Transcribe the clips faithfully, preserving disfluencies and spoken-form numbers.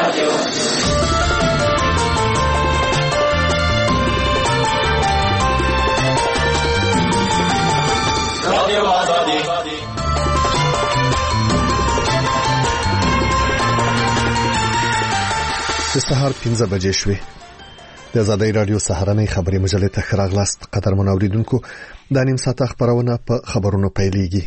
رادیو رادیو آزادی د سهار پنځه بجې شوې. د آزادۍ رادیو سهارنۍ خبري مجلې ته ښه راغلاست. قدرمن اوریدونکو، د نیم ساعت خبرونه په خبرونو پیلېږي.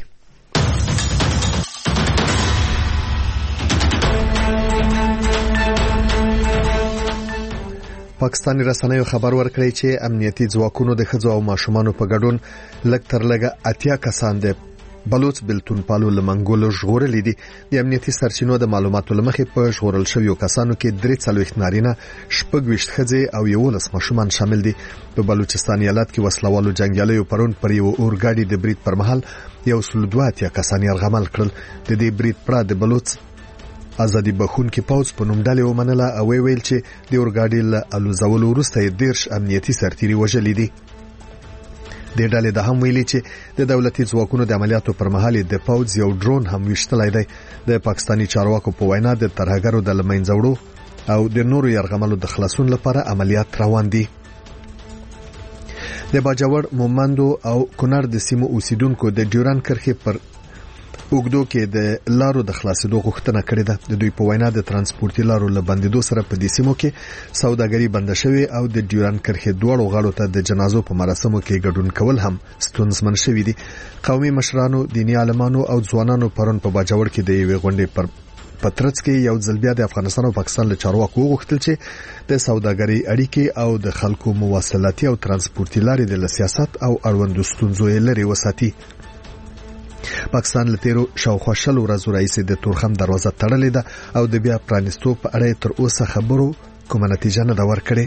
پاکستاني رسنیو خبر ورکړی چې امنیتي ځواکونو د ښځو او ماشومانو په ګډون لږ تر لږه اتیا کسان د بلوچ بلتون پالو لمنګولو ژغورل دي. د امنیتي سرچینو د معلوماتو لمخې په ژغورل شویو کسانو کې درې څلوېښت نارینه، شپږ ویشت ښځې او یولس ماشومان شامل دي. په بلوچستان ایالت کې وسلوالو جنګیالیو پرون پر یو اورګاډي د برید پر مهال یو سل دوه اتیا کسان یرغمل کړل. د دې برید پړه د بلوچ ازادي بخونکي پوځ په نوم ډلې ومنله او ویل چې د اورګاډي له الوزولو وروسته یې دیرش امنیتي سرتیري وژلي دي. د ډلې د هم ویلي چې د دولتي ځواکونو د عملیاتو پر مهال د پوځ یو ډرون هم وشتلای دی. د پاکستاني چارواکو په وینا د ترهګرو د لمنځوړو او د نورو یرغملو د خلاصون لپاره عملیات روان دي. د باجوړ، مومندو او کونړ د سیمو اوسیدونکو د ډیوران کرښې پر اوګدو کې د لارو د خلاصېدو غوښتنه کړې ده. د دوی په وینا د ترانسپورتي لارو له بندیدو سره په دې سیمو کې سوداګري بنده شوې او د ډیوران کرښې دواړو غاړو ته د جنازو په مراسمو کې ګډون کول هم ستونزمن شوي دي. قومي مشرانو، دیني عالمانو او ځوانانو پرون په باجوړ کې د یوې غونډې پر پترڅ کې یو ځل بیا د افغانستان او پاکستان له چارواکو وغوښتل چې د سوداګري اړیکې او د خلکو مواصلاتي او ترانسپورتي لارې د سیاست او اړوندو ستونزو لري وساتي. پاکستان له تیرو شاوخوا شل ورځو راهیسې د تورخم دروازه تړلې ده او د بیا پرانیستو په اړه تر اوسه خبرو کومه نتیجه نه ده ورکړې.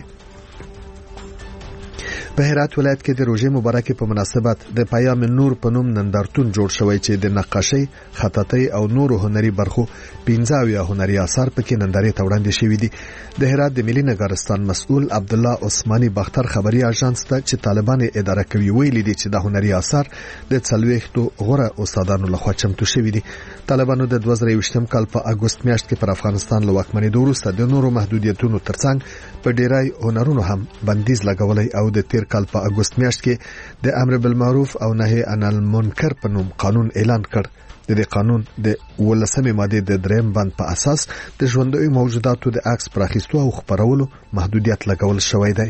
په هرات ولایت کې د روژې مبارکې په مناسبت د پیام نور په نوم نندارتون جوړ شوی چې د نقاشۍ، خطاطۍ او نورو هنري برخو پنځه اویا هنري آثار پکې نندارې ته وړاندې شوي دي. د هرات د ملي نګارستان مسؤل عبدالله عثماني باختر خبري اژانس ته چې طالبان اداره کوي ویلي دي چې د هنري آثار د څلوېښتو غوره استادانو لخوا چمتو شوي دي. طالبانو د دوه زره یوویشتم کال په اګوست میاشت کې پر افغانستان له واکمنېدو وروسته د نورو محدودیتونو ترڅنګ په ډیری هنرونو هم بندیز لګولی او د تیر کال په اګوست میاشت کې د امر بالمعروف او نهي عن المنکر په نوم قانون اعلان کړ. د دې قانون د ولسمې ماده د دریم بند په اساس د ژوندۍ موجوداتو د عکس پراخیستو او خپرولو محدودیت لګول شوی دی.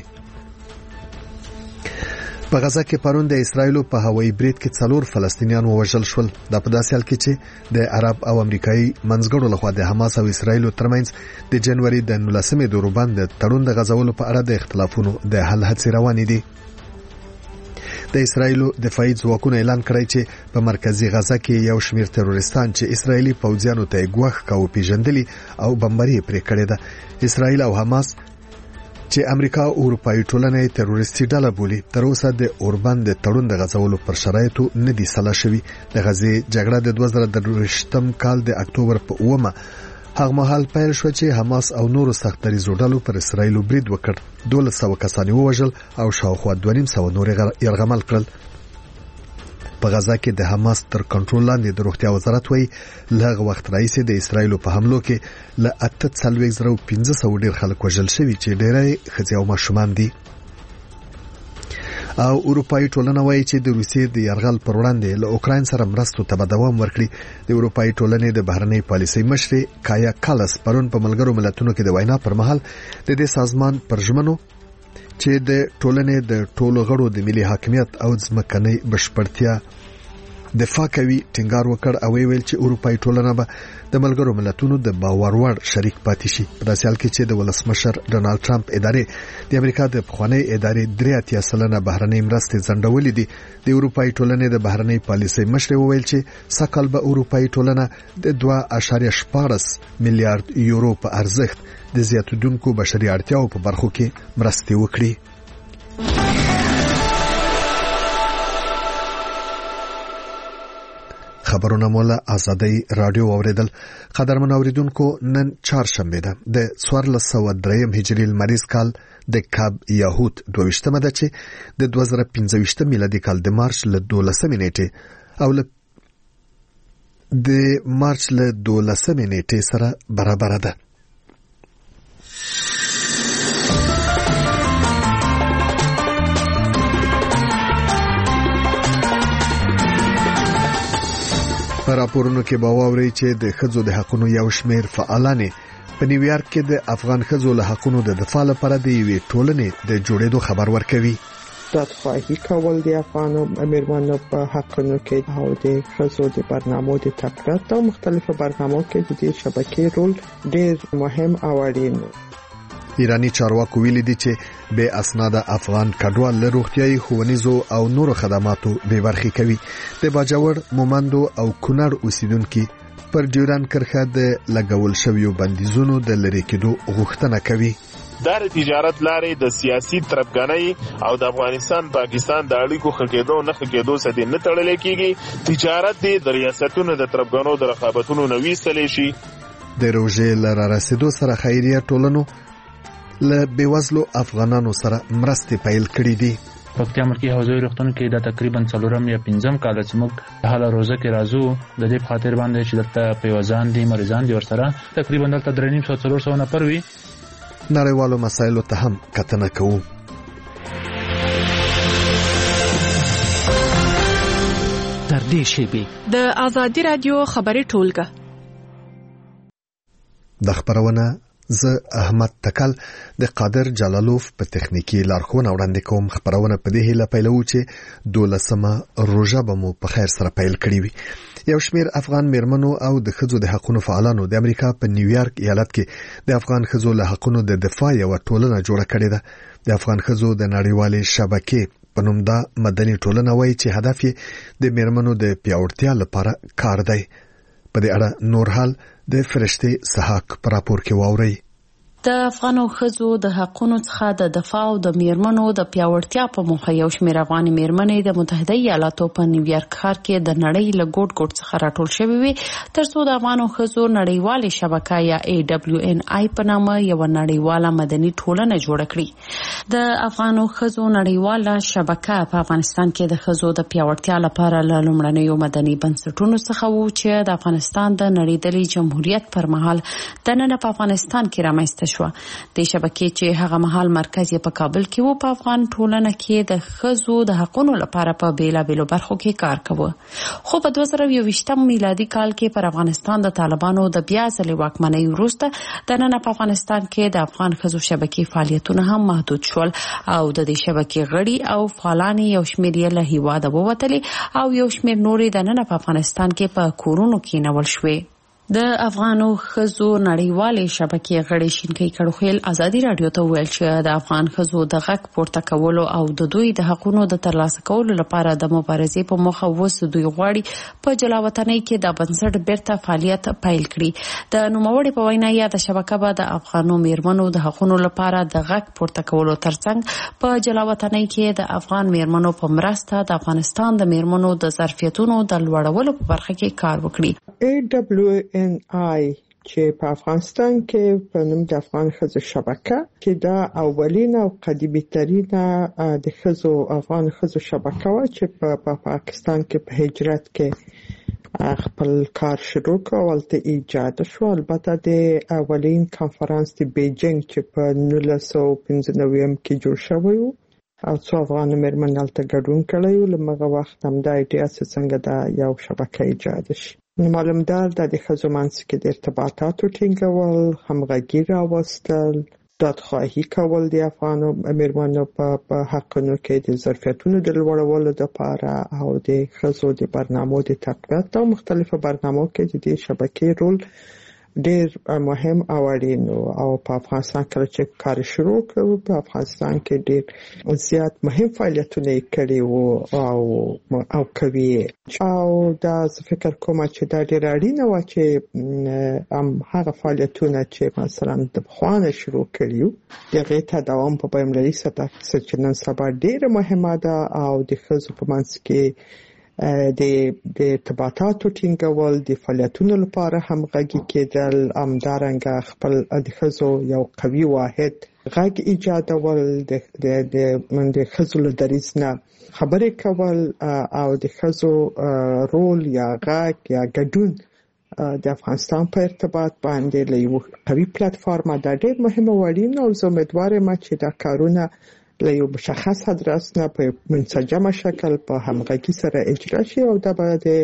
په غزا کې پرون د اسرایل په هوایي برید کې څلور فلسطینیان ووژل شول. دا په داسې حال کې چې د عرب او امریکایي منځګړو لخوا د حماس او اسرایل ترمنځ د جنوري د نولسمې د روبند د تړون د غځولو په اړه د اختلافونو د حل هڅې روانې دي. د اسرایل دفاعي ځواکونو اعلان کړی چې په مرکزی غزا کې یو شمېر تروریستان چې اسرایلی پوځیانو ته ګواښ کاوه پیژندلي او بمباري پرې کړې ده. اسرایل او حماس چې امریکا او اروپایي ټولنې تروریستي ډله بولي تر اوسه د اوربند د تړون د غځولو پر شرایطو نه دي سلا شوي. د غزې جګړه د دوه زره درویشتم کال د اکتوبر په اومه هغه مهال پیل شو چې حماس او نورو سخت دریځو ډلو پر اسرایل برید وکړ. دولس سوه کسان ووژل او شاوخوا دوه نیم سوه نور یرغمل کړل. په غزا کې د حماس تر کنټرول لاندې د روغتیا وزارت وایي لږ وخت راهیسې د اسرایل په حملو کې له اته څلوېښت زره پنځه سوه ډیر خلک وژل شوي چې ډیری ښځې او ماشومان دي. او اروپایي ټولنه وایي چې د روسیې د یرغل پر وړاندې له اوکراین سره مرستو ته به دوام ورکړي. د اروپایي ټولنې د بهرنۍ پالیسۍ مشرې کایا کالس پرون په ملګرو ملتونو کې د وینا پر مهال د دې سازمان پر ژمنو چې د ټولنې د ټولو غړو د ملي حاکمیت او ځمکنۍ بشپړتیا دفاع کوي ټینګار وکړ او ویل چې اروپایي ټولنه به د ملګرو ملتونو د باور وړ شریک پاتې شي. په داسې حال کې چې د ولسمشر ډونالد ټرمپ ادارې د امریکا د پخوانۍ ادارې درې اتیا سلنه بهرنۍ مرستې ځنډولې دي. د اروپایي ټولنې د بهرنۍ پالیسۍ مشر وویل چې سږکال به اروپایي ټولنه د دوه اعشاریه شپاړس میلیارډ یورو په ارزښت د زیاتېدونکو بشري اړتیاو په برخو کې مرستې وکړي. خبرونه مولا آزادۍ رادیو اوریدل. قدرمن اوریدونکو، نن چهارشنبه ده د څوارلس سوه دریم هجري لمریز کال د کاب یاهود دویشتمه ده چې د دوه زره پنځه ویشتم میلادي کال د مارچ له دولسمې نیټې او له د مارچ له دولسمې نیټې سره برابر ده. په راپورونو کې به واوري چې د ښځو د حقوقو یو شمېر فعالان په نیویارک کې د افغان ښځو له حقوقو د دفاع لپاره د یوې ټولنې د جوړېدو خبر ورکوي. دادخواهی کول د افغانو میرمنو په حقونو کې او د ښځو د برنامو د تقویت او مختلفو برنامو کې د دې شبکې رول ډېر مهم او اړین دی. ایرانی چارواکو ویلي دي چې به اسناد افغان کډوال له روغتيایي ښوونیزو او نورو خدماتو به برخې کوي. د باجوړ مومندو او کونړ اوسیدونکو پر ډیوران کرښه د لګول شویو بندیزونو د لری کېدو غوښتنه کوي. دا تجارت لارې د سیاسي طرفګنۍ او د افغانستان پاکستان د اړیکو خکېدو نه خکېدو سره نه تړل کېږي. تجارت د ریاستونو د طرفګنو د رقابتونو نوې سلې شي. د روزې لاره رسیدو سره خیریه ټولنو له بیوزلو افغانانو سره مرستې پیل کړې دي. پکتیا مرکزی حوزوي روغتون کې دا تقریبا څلورم یا پنځم کال چې موږ حاله روزه کې راځو د دې په خاطر باندې چې دلته پیوزان دي مریضان دي ورسره تقریبا دلته درې نیم سو څلور سو نفر وي. نړیوالو مسایلو ته هم کتنه کوو. تر دې شیبې د آزادي رادیو خبري ټولګه د خبرونه زه احمد تکل د قادر جلالوف په تخنیکی لارښوونه وړاندې کوم. خبرونه په دې هیله پیلو چې دولسمه روزه به مو په خیر سره پیل کړی وي. یو شمیر افغان میرمنو او د ښځو د حقوقو فعالانو د امریکا په نیویارک ایالت کې د افغان ښځو له حقوقو د دفاع یو ټولنه جوړه کړې ده. د افغان ښځو د نړیوالې شبکې په نوم دا مدني ټولنه وایي چې هدف یې د میرمنو د پیاوړتیا لپاره کار دی. په دې اړه نور حال د فرشتي سحاق پر راپور کې واوري. د افغانو ښځو د حقوقو څخه د دفاع او د میرمنو د پیاوړتیا په موخه یو شمېر افغاني میرمنې د متحده ایالاتو په نیویارک ښار کې د نړۍ له ګوټ ګوټ څخه راټول شوې وي ترڅو د افغانو ښځو نړیوالې شبکه یا ای ډبلیو ان آی په نامه یو نړیواله مدني ټولنه جوړه کړي. د افغانو ښځو نړیواله شبکه په افغانستان کې د ښځو د پیاوړتیا لپاره له لومړنیو مدني بنسټونو څخه وو چې د افغانستان د نړیدلې جمهوریت پر مهال د نن په افغانستان کې رامنځته شو. د شبکې چې هغه مهال مرکز یې په کابل کې وو په افغان ټولنه کې د ښځو د حقوقو لپاره په بیلابیلو برخو کې کار کوي. خو په دوه زره یوویشتم میلادي کال کې پر افغانستان د طالبانو د بیا ځلې واکمنۍ وروسته د نن په افغانستان کې د افغان ښځو شبکې فعالیتونه هم محدود شول او د دې شبکې غړي او فعالان یو شمېر یې له هیواده ووتلي او یو شمېر نورې د نن په افغانستان کې په کورونو کې نیول شوې. د افغانو ښځو نړیوالې شبکې غړي شینکۍ کړوخیل ازادي رادیو ته ویل چې د افغان ښځو د غږ پورته کولو او د دوی د حقوقو د ترلاسه کولو لپاره د مبارزې په موخه وس دوی غواړي په جلاوطنۍ کې د بنسټ بیرته فعالیت پیل کړي. د نوموړي په وینا یا د شبکه به د افغانو میرمنو د حقوقو لپاره د غږ پورته کولو ترڅنګ په جلاوطنۍ کې د افغان میرمنو په مرسته د افغانستان د میرمنو د ظرفیتونو د لوړولو په برخه کې کار وکړي. ای ډبلیو ان آی چې په افغانستان کې په نوم د افغان ښځو شبکه چې دا اولین او قدیمی ترینه د ښځو افغان ښځو شبکه و چې په پا پاکستان کې په هجرت کې خپل کار شروع کړ. ولته ایجاد شو. البته د اولین کانفرنس د بیجینګ چې په نولس سوه پنځه نوي کې جوړ شوی و او څو افغان میرمنې هلته ګډون کړی و. له هغه وخت هم دا ایډیا چې څنګه دا یو شبکه ایجاد شي. معلومدار د ښځو منځ کې د ارتباطاتو ټینګول، همغږي راوستل، دادخواهی کول د افغانو میرمنو په حقونو کې د ظرفیتونو د لوړولو لپاره او د ښځو د برنامو د تقویت او مختلفو برنامو کې د دې شبکې رول ډېر مهم او اړین او په افغانستان کې چې کار شروع کړو په افغانستان کې ډېر زیات مهم فعالیتونه کړي وو او او کوي او دا فکر کوم چې دا ډېر اړین و چې هم هغه فعالیتونه چې مثلا د خوانه شروع کړیو دغه ته دوام په بایملري سطح چې نن سبا ډېر مهمه ده او د ښځو په منځ کې د د ارتباطاتو ټینګول د فعالیتونو لپاره همغږي کېدل همدارنګه خپل د ښځو یو قوي واحد غږ ایجادول د د من د ښځو له دریځ نه خبرې کول او د ښځو رول یا غږ یا ګډون د افغانستان په ارتباط باندې له یو قوي پلیټفارم دا ډېر مهمه وړین او زه امیدوار یم چې دا کارونه له یو مشخص ادرس نه په منسجمه شکل په همغږي سره اجرا شي او دا به د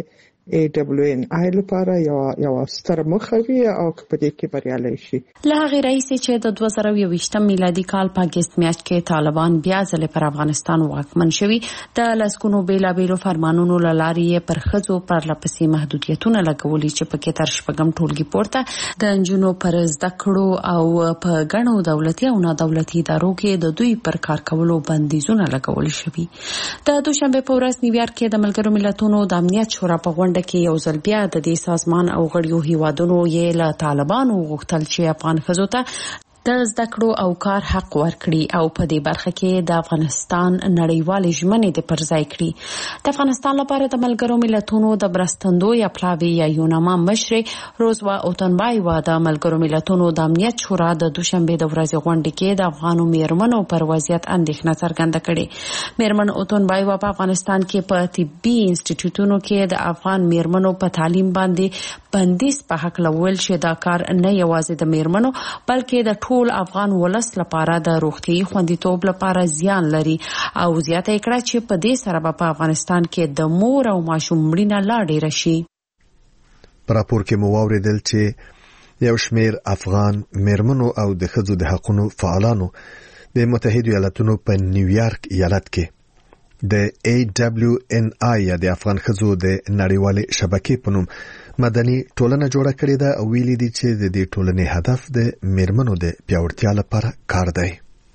ای دبليو ان آی لپاره یو یو ستر مخوي او په دې کې بریالي شي. له هغه رئیس چې د دوه زره یوویشتم میلادي کال په اگست میاشت کې طالبان بیا ځل پر افغانستان واکمن شوي د لسګونو بیلابیلو فرمانونو لارې پر خځو پر لپسې محدودیتونه لګولي چې په کې تر شپږم ټولګي پورته د انجونو پر زده کړو او په غنو دولتي او نه دولتي ادارو کې د دوی پر کار کولو بندیزونه لګول شوي. د دوشنبه په ورځ نیویارک کې د ملګرو ملتونو د امنیت شورا په غونډه کې یو ځل بیا د دې سازمان او غړیو هیوادونو یې له طالبانو غوښتل چې افغان ښځو ته د زده کړو او کار حق ورکړي او په دې برخه کې د افغانستان نړیوالې ژمنې د پرځای کړي. د افغانستان لپاره د ملګرو ملتونو د برستندوی پلاوی یا یوناما مشر روزوا اوتنبایوا د ملګرو ملتونو د امنیت شورا د دوشنبه د ورځې غونډې کې د افغانو میرمنو پر وضعیت اندېښنه څرګنده کړې. میرمن اوتنبایوا په افغانستان کې په طبي انسټیټیوټونو کې د افغان میرمنو په تعلیم باندې بندیز په حق لول چې دا کار نه یوازې د میرمنو بلکې د ټول افغان ولس لپاره د روغتي خوندیتوب لپاره زیان لري او زیاته کړه چې په دې سره په افغانستان کې د مور او ماشوم مړینه لا ډیره شي. پر راپور کې مو واوریدل چې یو شمیر افغان میرمنو او د ښځو د حقوقو فعالانو د متحده ایالاتونو په نیویارک ایالت کې د ای دبليو ان آی یا د افغان ښځو د نړیوالې شبکې په نوم مدني ټولنه جوړه کړې ده او ویلي دي چې د دې ټولنې هدف د میرمنو د پیاوړتیا لپاره کار دی.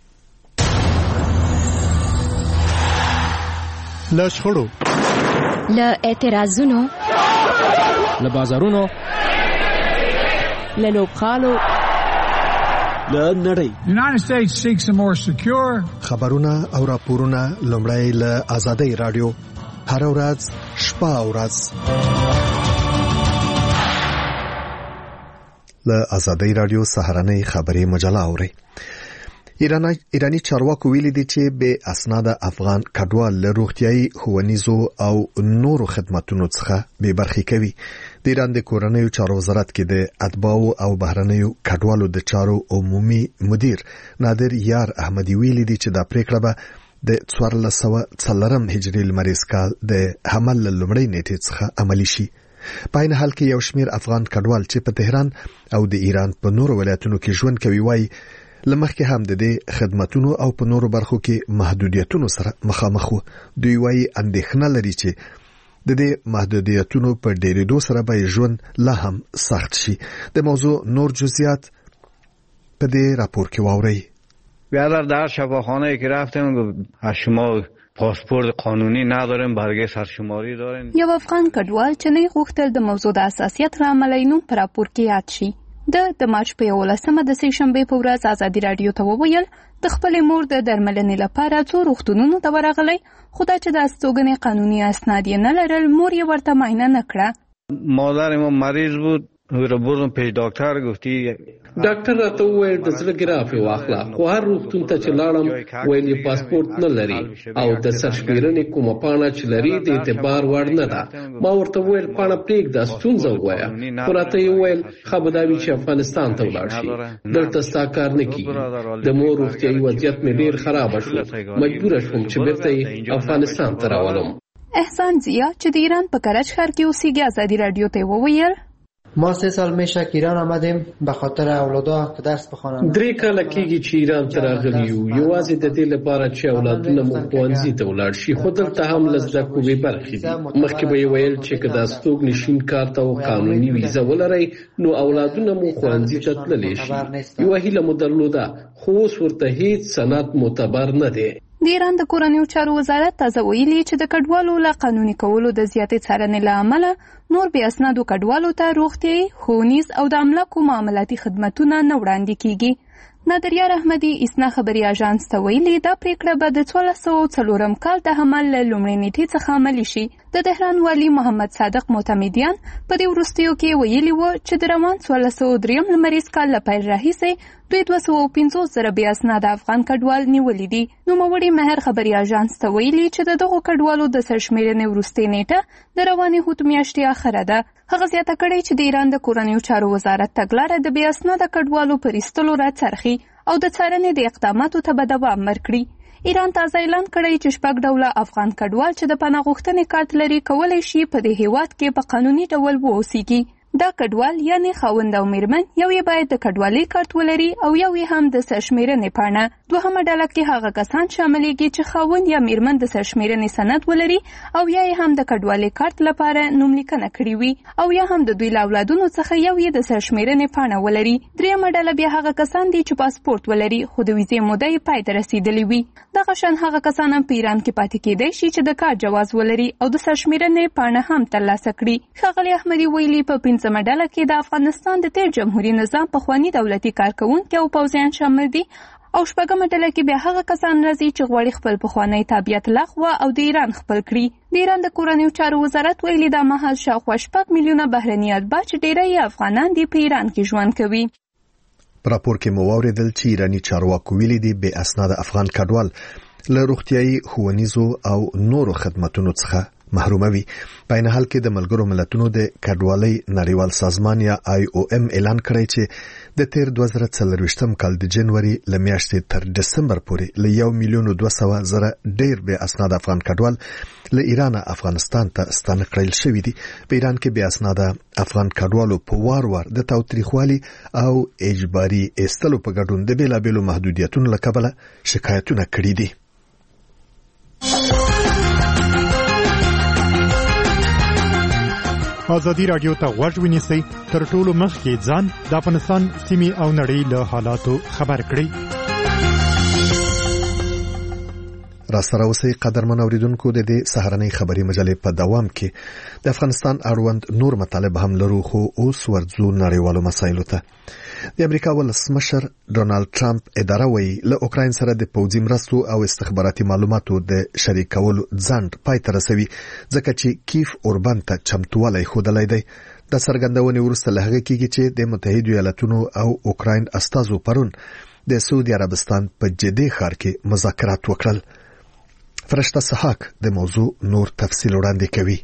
له شخړو، له اعتراضونو، له بازارونو، له لوبغالو، له نړۍ. United States seeks a more secure. خبرونه او راپورونه لومړی له آزادۍ رادیو هر ورځ شپه او ورځ له آزادۍ رادیو سهارنۍ خبري مجله اوري. ایرانی ایرانی چارواکو ویلي دي چې به اسناد افغان کډوال له روغتيایي ښوونیزو او نورو خدماتو څخه به برخې کوي. د ایران د کورنیو چارو وزارت کې د اتباعو او بهرنیو کډوالو د چارو عمومي مدیر نادر یار احمدی ویلي دي چې دا پریکړه به د څوارلس سوه څلورم هجري لمریز کال د حمل لومړۍ نیټې څخه عملی شي. په عین حال کې یو شمیر افغان کډوال چې په تهران او د ایران په نورو ولایتونو کې ژوند کوي وایي لمخکې هم د دې خدماتونو او په نورو برخو کې محدودیتونو سره مخامخ وو. دوی وایي اندېښنه لري چې د دې محدودیتونو په ډېرېدو سره به ژوند لا هم سخت شي. د موضوع نور جزئیات په دې راپور کې واورئ. بیادر در شفاخانه که رفتیم شما پاسپورت قانونی نداریم، برگه سرشماری داریم. یو افغان کډوال چې نه غوښتل د موضوع د اساسیت له امله نوم پر راپور کې یاد شي. د د مارچ په یولسمه د سې شنبې په ورځ ازادي رادیو ته وویل د خپلې مور د درملنې لپاره څو روغتونونو ته ورغلی، خو دا چې د استوګنې قانوني اسناد یې نه لرل مور یې ورته معاینه نه کړه. مادر ما مریض بود، رو بردم پیش دکتر، گفتی ډاکټر راته وویل د زړه ګرافي واخله، خو هر روغتون ته چې لاړم ویل یې پاسپورت نه لري او د سرشمیرنې کومه پاڼه چې لري د اعتبار وړ نه ده. ما ورته وویل پاڼه پرېږده، ستونزه ووایه، خو راته یې وویل ښه به دا وي چې افغانستان ته ولاړ شي، دلته ستا کار نه کېږي. د مور روغتیایي وضعیت مې ډېر خرابه شو، مجبوره شوم چې بېرته یې افغانستان ته راولم. احسان زیا چې د ایران په کرج ښار کې اوسېږي ازادي رادیو ته وویل ما سه سال میشه که ایران آمدیم به خاطر اولادا که درس بخوانند. درې کاله کېږي چې ایران ته راغلي یو، یوازې د دې لپاره چې اولادونه مو ښوونځي ته ولاړ شي، خو دلته هم له زده کړو بې برخې دي. مخکې به یې ویل چې که د استوګنې شین کارت او قانوني ویزه ولرئ نو اولادونه مو ښوونځي ته تللی شي. یوه هیله مو درلوده، خو اوس ورته هیڅ سند معتبر نه دی. د ایران د کورنیو چارو وزارت تازه ویلي چې د کډوالو له قانوني کولو د زیاتې څارنې له امله نور بې اسنادو کډوالو ته روغتیایي، ښوونیز او د املاکو معاملاتي خدمتونه نه وړاندې کیږي. نادریار احمدي اسنا خبري اژانس ته ویلي دا پریکړه به د څوارلس سوه څلورم کال د حمل له لومړۍ نیټې څخه عملي شي. د تهران والي محمد صادق معتمدیان په دې وروستیو کې ویلي وو چې د روان څوارلس سوه درېیم لمریز کال له پیل راهیسې دوی دوه سوه پنځوس زره بې اسناده افغان کډوال نیولي دي. نوموړي مهر خبري اژانس ته ویلي چې د دغو کډوالو د سرشمیرنې وروستۍ نیټه د روانې هوت میاشتې اخره ده. هغه زیاته کړې چې د ایران د کورنیو چارو وزارت تګلاره د بې اسناده کډوالو پر ایستلو راڅرخي او د څارنې د اقداماتو ته به دوام ورکړي. ایران تازه اعلان کړی چې شپږ ډوله افغان کډوال چې د پناه غوښتنې کارت لري کولی شي په دې هیواد کې په قانوني ډول واوسیږي. دا کډوال یعنی خاوند او میرمن یو یې باید د کډوالۍ کارت ولري او یو یې هم د سرشمیرنې پاڼه. دوهمه ډله کې هغه کسان شاملیږي چې خاوند یا میرمن د سرشمیرنې سند ولري او یا یې هم د کډوالۍ کارت لپاره نوملیکنه کړې وي او یا هم د دوی له اولادونو څخه یو یې د سرشمیرنې پاڼه ولري. دریمه ډله بیا هغه کسان دي چې پاسپورت ولري خو د ویزې موده یې پای ته رسیدلې وي. دغه شان هغه کسان هم په ایران کې پاتې کېدای شي چې د کار جواز ولري او د سرشمیرنې پاڼه هم ترلاسه کړي. ښاغلي احمدي ویلي په پنځمه ډله کې د افغانستان د تیر جمهوریت نظام پخواني دولتي کارکوونکي او پوځیان شامل دي او شپږمه ډله کې بیا هغه کسان راځي چې غواړي خپل پخوانی تابعیت لغوه او د ایران خپل کړي. د ایران د کورنیو چارو وزارت ویلي دا مهال شاوخوا شپږ میلیونه بهرني اتباع چې ډیری یې افغانان دي په ایران کې ژوند کوي. په راپور کې مو واوریدل چې ایرانی چارواکو ویلي دي بې اسناد افغان کډوال له روغتیايي ښوونیزو او نورو خدماتونو څخه محروموي. په عین حال کې د ملګرو ملتونو د کډوالۍ نړیوال سازمان یا آی او ام اعلان کړی چې د تیر دوه زره څلرویشتم کال د جنوري له میاشتې تر دسمبر پورې له یو میلیون دوه سوه زره ډیر بې اسناد افغان کډوال له ایران افغانستان ته ستانه کړل شوي دي. په ایران کې بې اسناد افغان کډوالو په وار وار د تاوتریخوالي او اجباري ایستلو په ګډون د بیلابیلو محدودیتونو له کبله شکایتونه کړي دي. ازادي رادیو ته غوږ ونیسئ تر ټولو مخکې ځان د افغانستان سیمې او نړۍ له حالاتو خبر کړئ. را سره اوسئ قدرمن اوریدونکو. د دې سهارنۍ خبري مجلې په دوام کې د افغانستان اړوند نور مطالب هم لرو خو اوس ورځو نړیوالو مسایلو ته. د امریکا ولسمشر ډونالد ټرمپ اداره وی له اوکراین سره د پوځي مرستو او استخباراتي معلوماتو د شریکولو ځنډ پای ته رسوي ځکه چې کیف اوربان ته چمتووالی ښودلی دی. د څرګندونې وروسته له هغه کېږي چې د متحدو ایالاتونو او اوکراین استازو پرون د سعودي عربستان په جدې ښار کې مذاکرات وکړل. فرشته سحاک د موضوع نور تفصیل وړاندې کوي.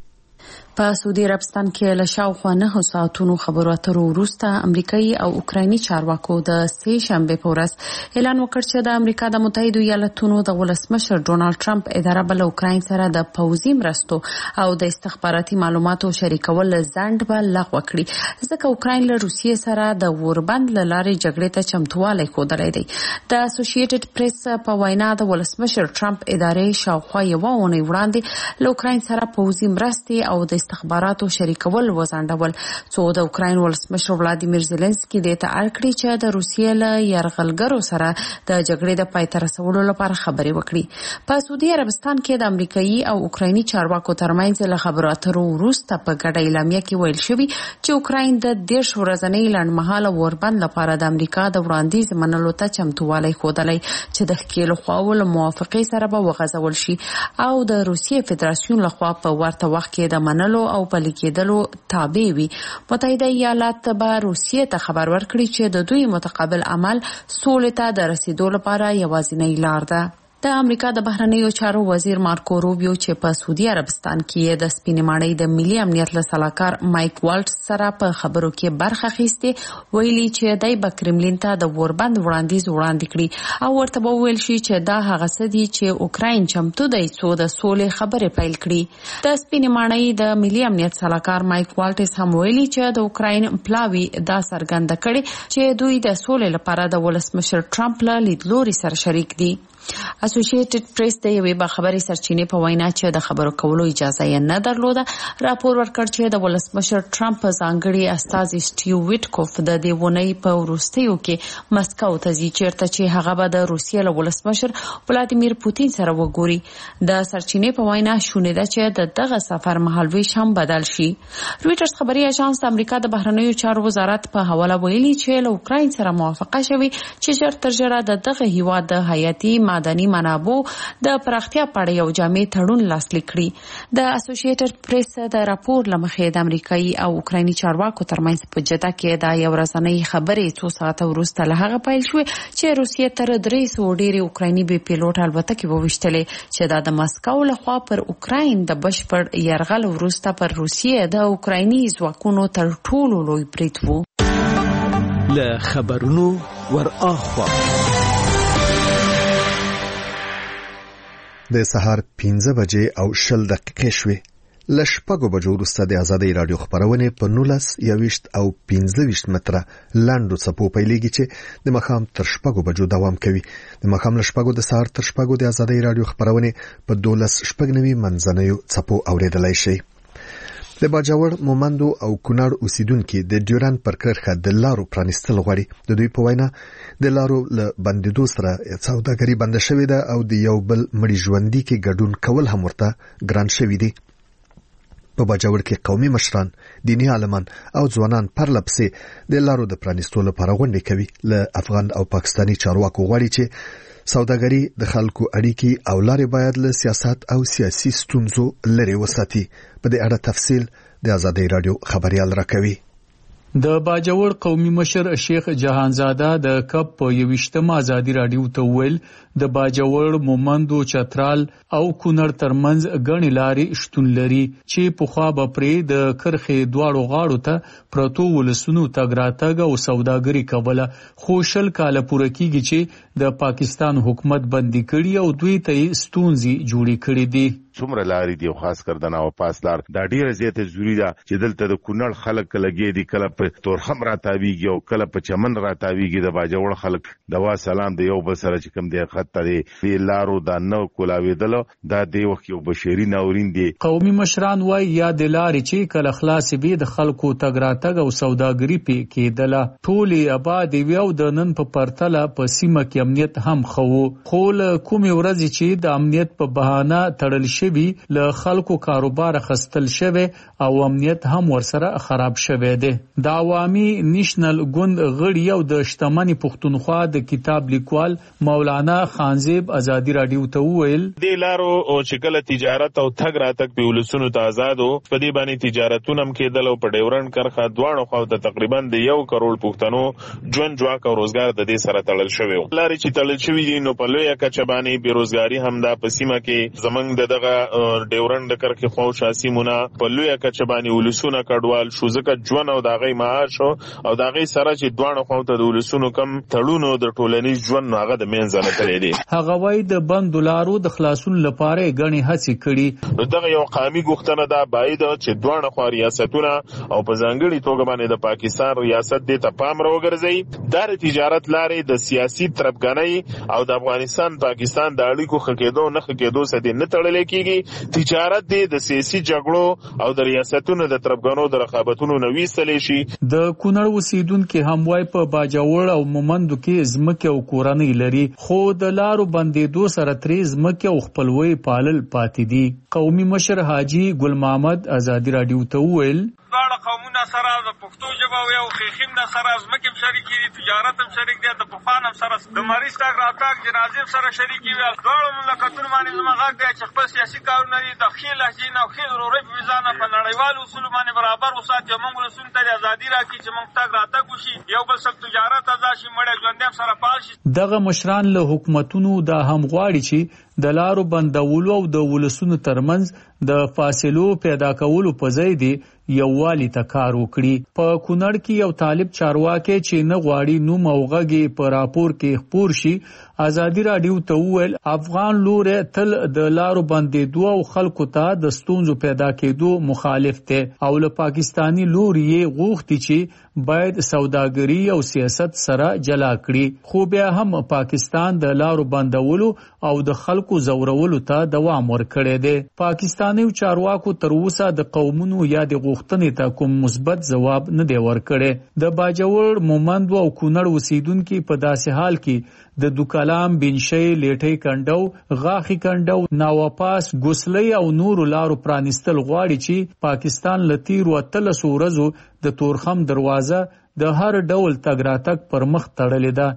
په سعودي عربستان کې له شاوخوا نه ساعتونو خبرو اترو وروسته امریکایي او اوکرایني چارواکو د سې شنبې په ورځ اعلان وکړ چې د امریکا د متحدو ایالاتونو د ولسمشر ډونالد ټرمپ اداره بل اوکراین سره د پوځي مرستو او د استخباراتي معلوماتو شریکول ځنډ به لغوه کړي ځکه اوکراین له روسیې سره د اوربند له لارې جګړې ته چمتووالی ښودلی دی. د اسوسییټډ پریس په وینا د ولسمشر ټرمپ ادارې شاوخوا یوه اونۍ وړاندې له اوکراین سره پوځي مرستې او د استخباراتو شریکول وځنډول څو د اوکراین ولسمشر ولادیمیر زيلنسکي د ته اړ کړی چې د روسیې له یرغلګرو سره د جګړې د پای ته رسولو لپاره خبرې وکړي. په سعودي عربستان کې د امریکایي او اوکرایني چارواکو ترمنځ له خبرو اترو وروسته په ګډه اعلامیه کې ویل شوی چې اوکراین د دیرش ورځنۍ لنډمهاله اوربند لپاره د امریکا د وړاندیز منلو ته چمتووالی ښودلی چې د ښکېلو خواو له موافقې سره به وغځول شي او د روسیې فدراسیون لخوا په ورته وخت کې د منلو او پلي کېدلو تابع وي. متحده ایالات به روسیې ته خبر ورکړي چې د دوی متقابل عمل سولې ته د رسیدو لپاره یوازینۍ لار ده. د امریکا د بهرنیو چارو وزیر مارکو روبیو چې په سعودي عربستان کې د سپینې ماڼۍ د ملي امنیت له سلاکار مایک والټس سره په خبرو کې برخه اخیستې ویلي چې دای به کرملین ته د اوربند وړاندیز وړاندې کړي او ورته به ویل شي چې دا هغه څه دي چې اوکراین چمتو دی څو د سولې خبرې پیل کړي. د سپینې ماڼۍ د ملي امنیت سلاکار مایک والټس هم ویلي چې د اوکراین پلاوی دا څرګنده کړي چې دوی د سولې لپاره د ولسمشر ټرمپ له لیدلوري سره شریک دي. اسوسییټډ پریس د یوې باخبرې سرچینې په وینا چې د خبرو کولو اجازه یې نه درلوده راپور ورکړ چې د ولسمشر ټرمپ ځانګړي استازي سټیو ویټکوف د دې ونې په وروستیو کې مسکو ته ځي چیرته چې هغه به د روسیې له ولسمشر ولادیمیر پوتین سره وګوري. د سرچینې په وینا شونې ده چې د دغه سفر مهالویش هم بدل شي. رویټرز خبري اژانس د امریکا د بهرنیو چارو وزارت په حواله ویلي چې له اوکراین سره موافقه شوې چې ژر تر ژره د دغه هیواد د حیاتي معدني منابعو د پراختیا په اړه یو جامع تړون لاسلیک کړي. د اسوسییټډ پریس د راپور له مخې د امریکایي او اوکرایني چارواکو ترمنځ په جده کې د یو ورځنۍ خبرې څو ساعته وروسته له هغه پیل شوې چې روسیې تر درې سوه ډېرې اوکرایني بې پیلوټ الوتکې وویشتلې چې دا د مسکو لخوا پر اوکراین د بشپړ یرغل وروسته پر روسیې د اوکرایني ځواکونو تر ټولو لوی برید و. له خبرونو ور اخوا د سهار پنځه بجې او شل دقیقې شوې. له شپږو بجو وروسته د ازادۍ راډیو خپرونې په نولس یوویشت او پنځه ویشت متره لاندو څپو پیلېږي چې د ماښام تر شپږو بجو دوام کوي. د ماښام له شپږو د سهار تر شپږو د ازادۍ راډیو خپرونې په دولس شپږ نوي منځنیو څپو اورېدلی شي. د باجوړ، مومندو او کونړ اوسیدونکي د ډیورند پر کرښه د لارو پرانیستل غواړي. د دوی په وینا د لارو له بندېدو سره سوداګري بنده شوې ده او د یو بل مړي ژوندي کې ګډون کول هم ورته ګران شوي دي. په باجوړ کې قومي مشران، دیني عالمان او ځوانان پرله پسې د لارو د پرانیستو لپاره غونډې کوي. له افغان او پاکستاني چارواکو غواړي چې سوداګري د خلکو اړیکې او لارې باید له سیاست او سیاسي ستونزو لرې وساتي. په دې اړه تفصیل د ازادۍ راډیو خبريال راکوي. د باجوړ قومي مشر شیخ جهانزاده د کپ په یوشتمه ازادي راډیو ته ویل د باجوړ، مومندو، چترال او کونړ ترمنځ غني لارې شتون لري چې په خوا به پرې د کرخې دواړو غاړو ته پروتو ولسونو تګ راتګ او سوداګري کوله. خو شل کاله پوره کیږي چې د پاکستان حکومت بندي کړي او دوی ته ستونزې جوړې کړې دي. څومره لارې دی خاص کر د ناو پاس لار دا ډیره زیاته ضروری ده چې دلته د کونړ خلک لګي دي، کله په تورخم راتاویږي او کله په چمن راتاویږي. د باجوړ خلک دوا سلام د یو بل سره چې کوم دی خطه دی د لارو دا نو کولاویدل دا دی وخت یو بشری ناورین دی. قومي مشران وای یا د لارې چې کله خلاص به د خلکو تګ راتګ او سوداګري په کېدله ټولې آباد وی او د نن په پرتله په سیمه کې امنیت هم خو خو کوم ورځ چې د امنیت په بهانه تړل شوی له خلکو کاروبار خستل شوی او امنیت هم ورسره خراب شوی دی. د عوامي نېشنل ګوند غړي او د شتمنۍ پښتونخوا د کتاب لیکوال مولانا خانزیب ازادي راډیو ته ویل د لارو او شکل تجارت او تګ راتګ په ولسونو ته آزادو په دې باندې تجارتونه هم کېدل او په ډیورند کرخه دواړو خو ته تقریبا د یو کروڑ پښتنو ژوند جواک او روزګار د دې سره تړل شوی و. لارې چې تړل شوی دي نو په لویه کچه باندې بیروزګاری هم د پسیمه کې زمنګ د دغه ډیورند کرخه خو شاسیمونه په لویه کچه باندې ولسونه کډوال شو ځکه ژوند او دغه معاش او دغه سره چې دواړو خو ته د ولسونو کم تړونو د ټولنیز ژوند هغه د منځ نه تللی دي. هغه وای د بندولارو د خلاصون لپاره غني هڅې کړي. نو دغه یو قومي غوښتنه ده باید چې دواړو خو ریاستونه او په ځانګړي توګه باندې د پاکستان ریاست د ته پام راوګرځي. د تجارت لارې د سیاسي طرفګنۍ او د افغانستان پاکستان د اړیکو خکېدو نه خکېدو سره نه تړل کېږي. تجارت د سیاسي جګړو او د ریاستونو د طرفګنو د رقابتونو نویستل شي. د کونړ اوسیدونکو هم وای په باجوړ او مومندو کې ځمکه او کورنۍ لري خو د لارو بندېدو سره ترې ځمکه او خپلوي پالل پاتې دي. قومي مشر حاجی ګل محمد ازادي راډیو ته ویل دواړه قومونه سره د پښتو ژبه او خېخیم د سره ځمکه شریکې دي، تجارت هم شریک دي، د پخوان هم سره د مریض تاګ راتاګ جنازې سره شریکې وي. دواړو مملکتونو باندې زموږ غږ دی چې خپل سیاسي کارونه دي د ښې لهجې نه او ښې ضروري په میزانه په نړیوالو اصولو باندې برابر وساتي. موږ ولسونو ته ازادي راکړي چې موږ تاګ راتاګ وشي، یو بل سره تجارت ازاد شي، مړی ژوندی هم سره پال شي. دغه مشران له حکومتونو دا هم غواړي چې د لارو بندولو او د ولسونو ترمنځ د فاصلو پیدا کولو په ځای دی یووالي ته کار وکړي. په کونړ کې یو طالب چارواکي چې نه غواړي نوم او غږی په راپور کې خپور شي ازادي راډیو ته ویل افغان لور تل د لارو بندېدو او خلکو ته د ستونزو پیدا کېدو مخالف دی او له پاکستانی لور یې غوښتي چې باید سوداګري او سیاست سره جلا کړي. خو بیا هم پاکستان د لارو بندولو او د خلکو زورولو ته دوام ورکړی دی. پاکستانی چارواکو تر اوسه د قومونو یا د غوښتنې ته کوم مثبت ځواب نه دی ورکړی. د باجوړ، مومندو او کونړ اوسیدونکو په داسې حال کې د دوکلام، بنشي، لیټي کنډو، غاخي کنډو، ناواپاس، ګوسلي او نورو لارو پرانیستل غواړي چې پاکستان لتیر او تلسو ورځو د تورخم دروازه د هر ډول تګ راتګ پر مخ تړلې ده.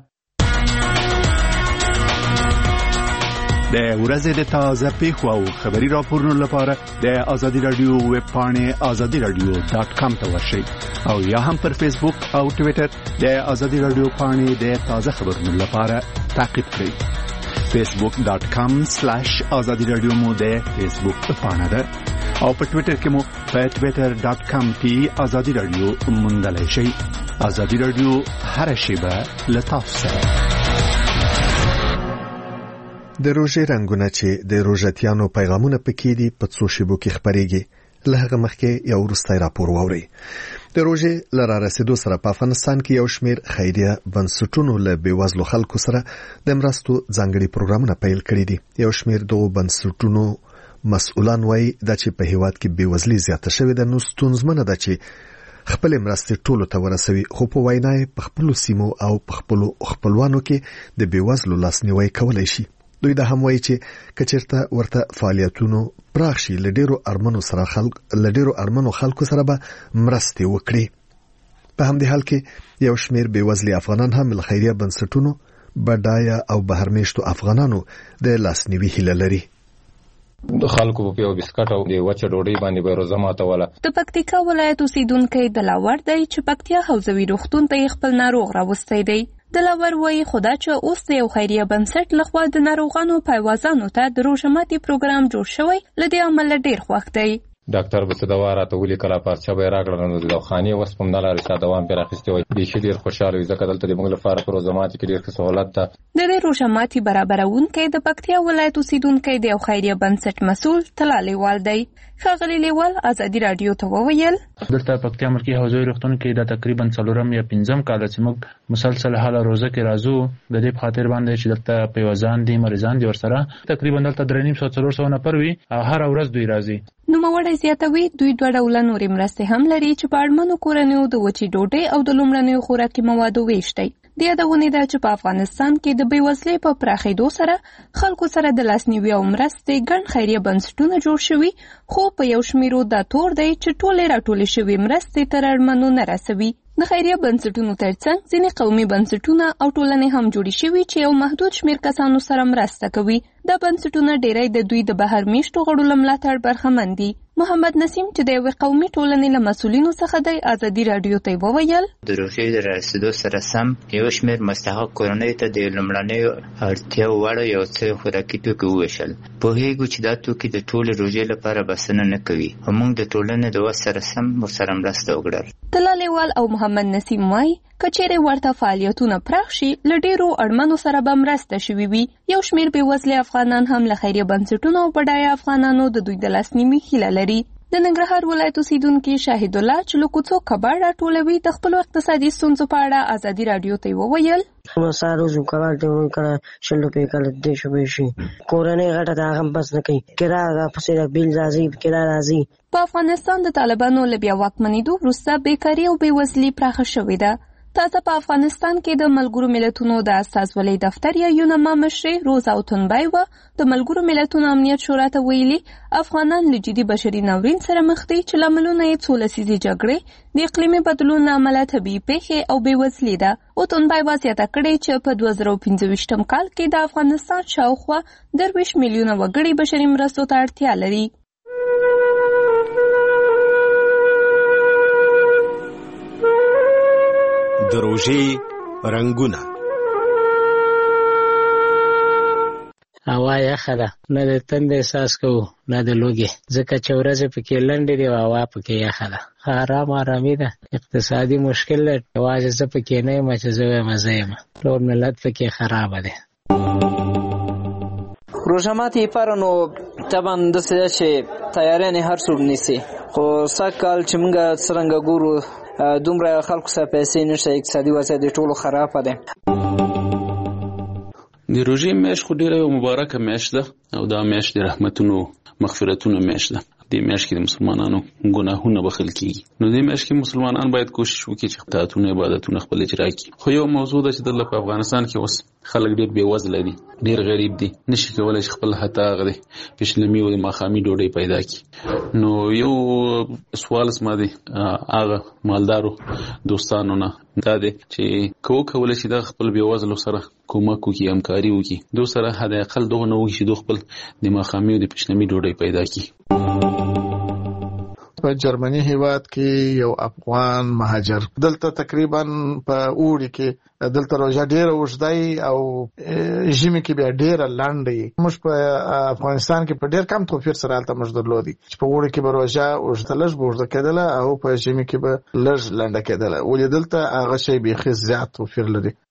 د ورځې د تازه پیښو او خبري راپورونو لپاره د ازادي رادیو ویب پاڼې ازادي رادیو ډاټ کام ته ورشئ او یا هم پر فیسبوک او ټوئیټر د ازادي رادیو پاڼې د تازه خبرونو لپاره تعقیب کړئ. فیسبوک ډاټ کام سلیش ازادي رادیو مو د فیسبوک پاڼه ده او په ټوئیټر کې مو په ټوئیټر ډاټ کام کې ازادي رادیو موندلای شئ. ازادي رادیو هر شیبه له تاسو سره. د روژې رنگونه چې د روژتیانو پیغامونه پکې دي په څو شیبو کې خبرېږي. له هغه مخکې یو وروستی راپور واورئ. د روژې له رارسېدو سره په افغانستان کې یو شمېر خیریه بنسټونو له بېوزلو خلکو سره د مرستو ځانګړي پروګرامونه پیل کړي دي. یو شمېر دغو بنسټونو مسؤلان وایي دا چې په هېواد کې بېوزلي زیاته شوې ده، نو ستونزمنه ده چې خپلې مرستې ټولو ته ورسوي، خو په وینا یې په خپلو سیمو او په خپلو خپلوانو کې د بېوزلو لاسنیوی کولی شي. دوی دا هم وایي چې کچېرته ورته فعالیتونو پراخ شي، له ډېرو ارمنو سره خلک له ډېرو ارمنو خلکو سره به مرستې وکړي. په همدې حال کې یو شمېر بېوزلي افغانان هم له خیریه بنسټونو، بډایه او بهرمېشتو افغانانو د لاسنیوي هیله لري. د خلکو په یو بسکټ او د وچه ډوډۍ باندې به روزه ماتوله. د پکتیکا ولایت اوسیدونکی دلاور دی چې پکتیا حوزوي روغتون ته خپل ناروغ راوستی دی. دلاور وایي خدا چې اوس د یو خیریه بنسټ لخوا د ناروغانو پایوازانو ته د روژه ماتي پروګرام جوړ شوی، له دې امله ډېر خوښ دی. ډاکټر به څه دوا راته ولیکله، پارچه به یې راکړه، نو د دواخانې اوس په همدا لارې چا دوام پرې راخیستی وای. بیخي ډېر خوشحاله وي، ځکه دلته د موږ لپاره په روژه ماتي کې ډېر ښه سهولت ده. د دې روژه ماتي برابروونکی د پکتیا ولایت اوسیدونکی د یو خیریه بنسټ مسؤل طلا لیوال دی. ښاغلي لیوال ازادي راډیو ته وویل دلته پکتیا مرکزي حوزوي روغتون کې دا تقریبا څلورم یا پنځم کال چې موږ مسلسل حاله روزه کې راځو، د دې په خاطر باندې چې دلته پیوزان دي مریضان دي ورسره تقریبا دلته درې نیم سوه څلور سوه نفر وي، هر ورځ دوی راځي. نوموړی زیاتوي دوی دوه ډوله نورې مرستې هم لري چې په اړمنو کورنیو د وچې ډوډۍ او د لومړنیو خوراکي موادو ویش دی. د یادونې ده چې په افغانستان کې د بېوزلۍ په پراخېدو سره خلکو سره د لاسنیوي او مرستې ګڼ خیریه بنسټونه جوړ شوي، خو په یو شمېرو دا تور دی چې ټولې راټولې شوې مرستې تر اړمنو نه رسوي. د خیریه بنسټونو ترڅنګ ځینې قومي بنسټونه او ټولنې هم جوړې شوي چې یو محدود شمېر کسانو سره مرسته کوي. دا بنسټونه ډېری د دوی د بهر میشتو غړو له ملاتړ برخمن دي. محمد نسیم چې د یوې قومي ټولنې له مسؤلینو څخه دی ازادي راډیو ته وویل د روژې د رارسېدو سره سم یو شمېر مستحق کورنیو ته د لومړنیو اړتیاو وړ یو څه خوراکي توکي وویشل. پوهېږو چې دا توکي د ټولې روژې لپاره بسنه نه کوي، خو موږ د ټولنې د وس سره سم ورسره مرسته وکړل. طلا لیوال او محمد نسیم وایي که چیرې ورته فعالیتونه پراخ شي، له ډېرو اړمنو سره به مرسته شوي وي. یو شمېر بېوزلي افغانان هم له خیریه بنسټونو او بډایه افغانانو د دوی د لاسنیوي هیله لري. د ننګرهار ولایت اوسیدونکي شاهد الله چې له کوڅو کباړ راټولوي د خپلو اقتصادي ستونزو په اړه ازادي راډیو ته وویل مسا روزو کباړ ته وایي کله شل روپۍ کله دېرش روپۍ شي. کورنۍ غټه د هغه هم بس نه کوي، کرایه راپسې د بیل راځي، کرایه راځي. په افغانستان د طالبانو له بیا واکمنېدو وروسته بېکاري او بېوزلي پراخه شوې ده. تازه په افغانستان کې د ملګرو ملتونو د استازولۍ دفتر یا یونما مشرې روزا اوتنبایوه د ملګرو ملتونو امنیت شورا ته ویلي افغانان له جدي بشري ناورین سره مخ دي چې لاملونه یې څو لسیزې جګړې، د اقلیمي بدلون له امله طبیعي پیښې او بېوزلي ده. اوتنبایوه زیاته کړې چې په دوه زره پنځه ویشتم کال کې د افغانستان شاوخوا درویشت میلیونه وګړي بشري مرستو ته اړتیا لري. د روژې رنګونه هوا یخه ده، نه د تند احساس کوو نه د لوږې، ځکه چې ورځې پکې لنډې دي او هوا پکې یخه ده. آرام آرامي ده. اقتصادي مشکل ده، یوازې زه پکې نه یم چې زه وایم زه یم، ټول ملت پکې خرابه ده. روژه ماتي لپاره نو طبعا داسې ده چې تیاریانې هر څوک نیسي، خو سږ کال چې موږ څرنګه ګورو دومره خلکو سره پیسې نشته، اقتصادي وضعیت د ټولو خرابه ده. د روژې میاشت خو ډېره یو مبارکه میاشت ده او دا میاشت د رحمتونو مغفرتونو میاشت ده. دې میاشت کې د مسلمانانو ګناهونه بخښل کیږي، نو دې میاشت کې مسلمانان باید کوشش وکړي چې طاعتونه عبادتونه خپل اجرا کړي. خو یو موضوع ده چې دلته په افغانستان کې اوس خلک ډېر بېوزله دي، ډېر غریب دي، نشي کولی چې خپل حتی هغه د پیشلمي او د ماښامي ډوډۍ پیدا کړي. نو یو سوال زما دی هغه مالدارو دوستانو نه دا دی چې که وکولی شي دغه خپل بېوزلو سره کومک وکړي، همکاري وکړي، دو سره حد اقل دغه نه وکړي چې دو خپل د ماښامي او د پیشلمي ډوډۍ پیدا کړي. په جرمني هیواد کې یو افغان مهاجر دلته تقریبا په اوړي کې دلته روژه ډېره اوږده او ژمي کې بیا ډېره لنډه وي. موږ په افغانستان کې په ډېر کم توپیر سره هلته موږ درلودي چې په اوړي کې به روژه اوږده لږ به اوږده کېدله او په ژمي کې به لږ لنډه کېدله، ولې دلته هغه شی بیخي زیات توپیر لري.